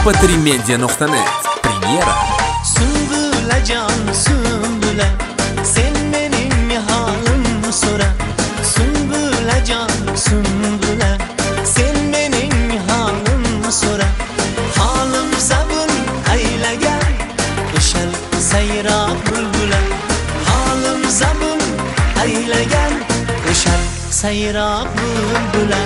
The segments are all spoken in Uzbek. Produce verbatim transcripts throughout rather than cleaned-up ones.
p три media nuqta net Premyera. Sümbülecan sümbüle, sen benim halim so'ra. Sümbülecan sümbüle, sen benim halim so'ra. Halim zabun aylagan, o'shal sayrab bulbula. Halim zabun aylagan, o'shal sayrab bulbula.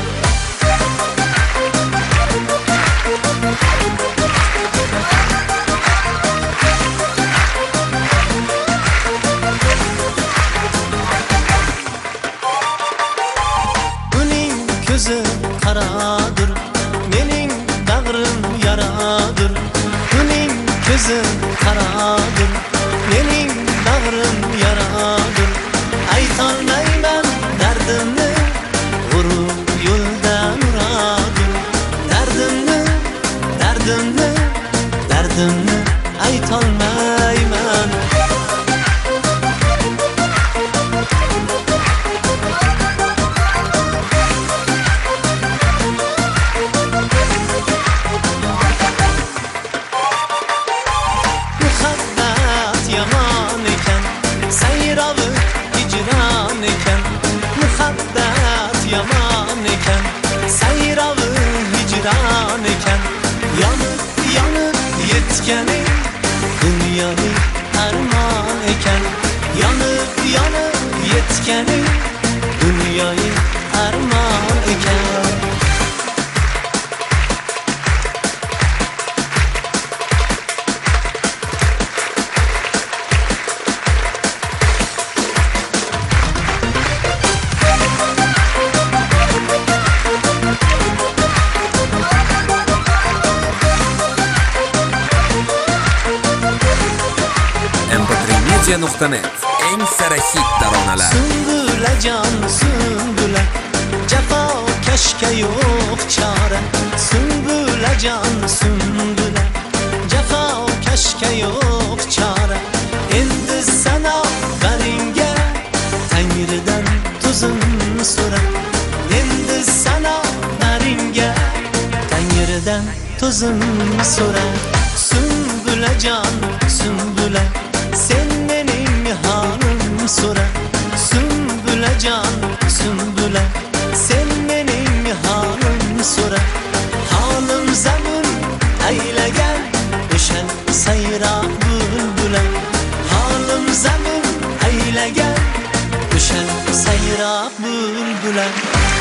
Ko'zi qaradır, mening bag'rim yaradır. Uning ko'zi qaradır, mening bag'rim yaradır. Aytolmayman dardimni, urib yo'ldan uradir. Dardimni, dardimni, dardimni aytolmayman. Yaman eken, sayravı hicran eken. Muhabbat yaman eken, sayravı hicran eken. Yanıp yanıp yetkeni, dünyayı armağan eken. Yanıp yanıp yetkeni, dünyayı armağan eken. m p три media nuqta net eng sara hit taronalar. Sümbülecan sümbüle, cefo keşke yok çare. Sümbülecan sümbüle, cefo keşke yok çare. Endi sana baringe, Tangridan tuzum so'ra. Endi sana baringe, Tangridan tuzum so'ra. Sümbülecan sümbüle, sen benim halim so'ra. Sümbülecan sümbüle, sen benim halim so'ra. Halim zabun aylagan, o'shal sayrab bulbula. Halim zabun aylagan, o'shal sayrab bulbula.